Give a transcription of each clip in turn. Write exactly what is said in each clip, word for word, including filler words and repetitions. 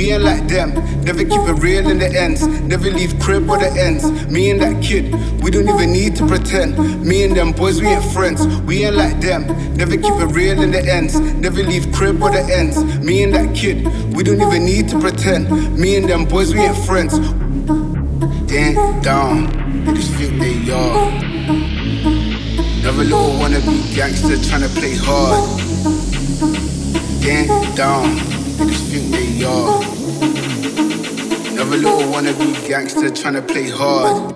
We ain't like them, never keep it real in the ends. Never leave crib or the ends. Me and that kid, we don't even need to pretend. Me and them boys, we ain't friends. We ain't like them, never keep it real in the ends. Never leave crib or the ends. Me and that kid, we don't even need to pretend. Me and them boys, we ain't friends. Damn, down, they just think they are. Never little wanna be gangster, tryna play hard. Damn, down, they just think they are. Never little wanna be gangster, tryna play hard.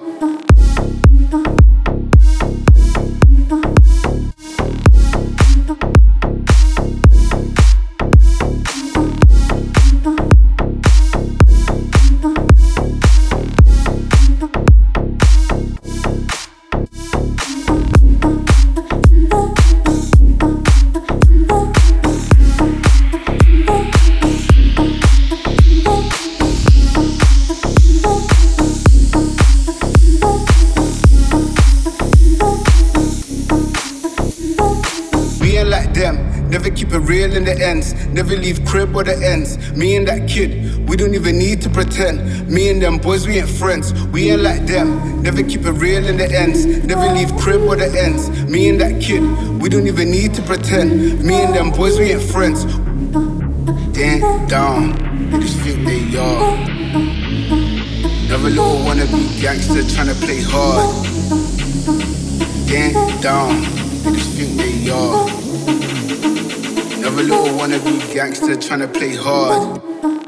Like them, never keep it real in the ends. Never leave crib or the ends. Me and that kid, we don't even need to pretend. Me and them boys, we ain't friends. We ain't like them, never keep it real in the ends. Never leave crib or the ends. Me and that kid, we don't even need to pretend. Me and them boys, we ain't friends. Damn, down, they just think they are. Never little wanna be gangster, tryna play hard. Damn, down, they just think they are. Never little wanna be gangster, tryna play hard.